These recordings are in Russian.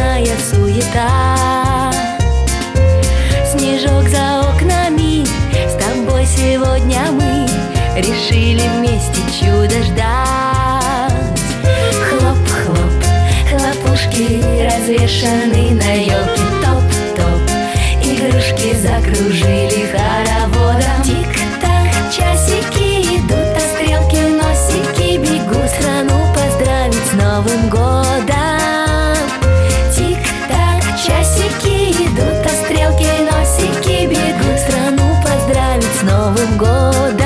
праздничная суета. Снежок за окнами, с тобой сегодня мы решили вместе чудо ждать. Хлоп-хлоп, хлопушки развешаны на елке. Топ-топ, игрушки закружили хороводом. Тик-так, часики идут, а стрелки носики бегут страну поздравить с Новым годом. Тик-так, часики идут, а стрелки носики бегут страну поздравить с Новым годом.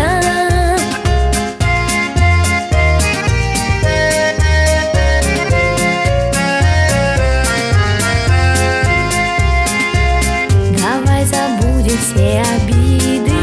Давай забудем все обиды,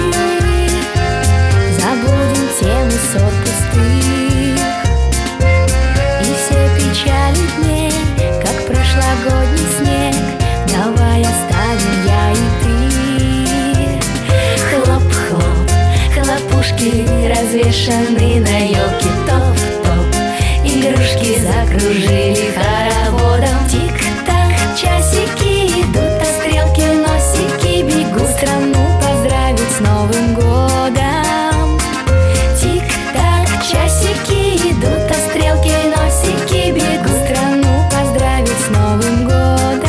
забудем темы ссор пустых и все печали дней, как прошлогодний снег. Давай оставим я и ты. Хлоп-хлоп, хлопушки развешаны на елке. Топ-топ, игрушки закружили хороводом. Тик-так, часики идут, а стрелки носики бегут страну поздравить с Новым годом. Тик-так, часики идут, а стрелки носики бегут страну поздравить с Новым годом.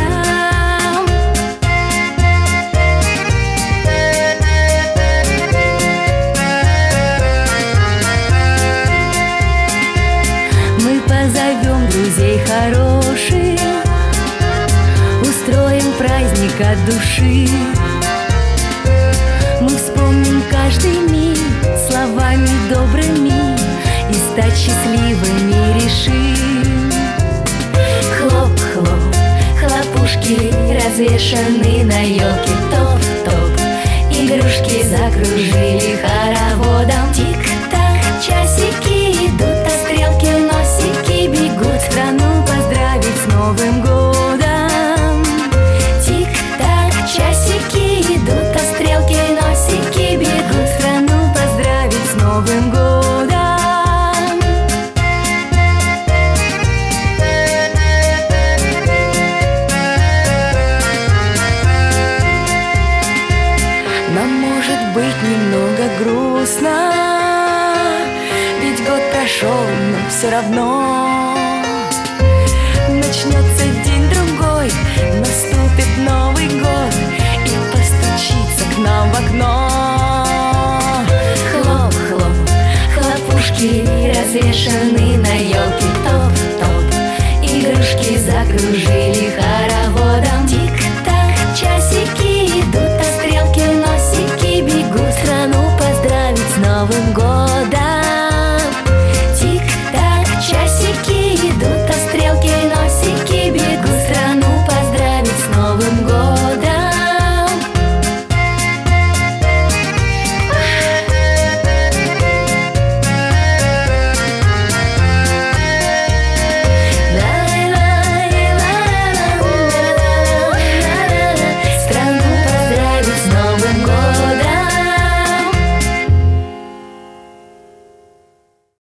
Мы позовем друзей хороших, устроим праздник от души. Мы вспомним каждый миг словами добрыми и стать счастливыми решим. Хлоп-хлоп, хлопушки развешаны на елке. Топ-топ, игрушки закружили хороводом. Тик-так, часики идут, а стрелки носики бегут страну поздравить с Новым годом. Тик-так, часики идут, а стрелки носики бегут страну поздравить с Новым годом. Нам может быть немного грустно, ведь год прошел, но все равно начнется день-другой, наступит Новый год и постучится к нам в окно. Хлоп-хлоп, хлопушки развешаны на елке. Топ-топ, игрушки закружили хороводом.